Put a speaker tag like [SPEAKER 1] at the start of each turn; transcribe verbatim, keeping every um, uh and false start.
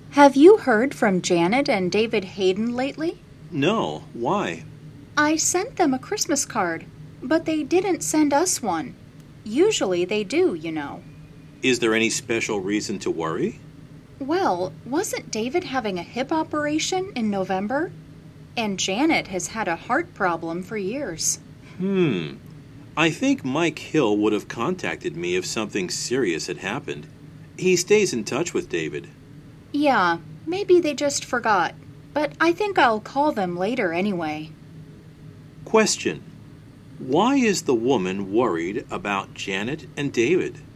[SPEAKER 1] Have you heard from Janet and David Hayden lately?
[SPEAKER 2] No, why?
[SPEAKER 1] I sent them a Christmas card, but they didn't send us one. Usually they do, you know.
[SPEAKER 2] Is there any special reason to worry?
[SPEAKER 1] Well, wasn't David having a hip operation in November? And Janet has had a heart problem for years.
[SPEAKER 2] Hmm. I think Mike Hill would have contacted me if something serious had happened. He stays in touch with David.
[SPEAKER 1] Yeah, maybe they just forgot. But I think I'll call them later anyway.
[SPEAKER 2] Question. Why is the woman worried about Janet and David?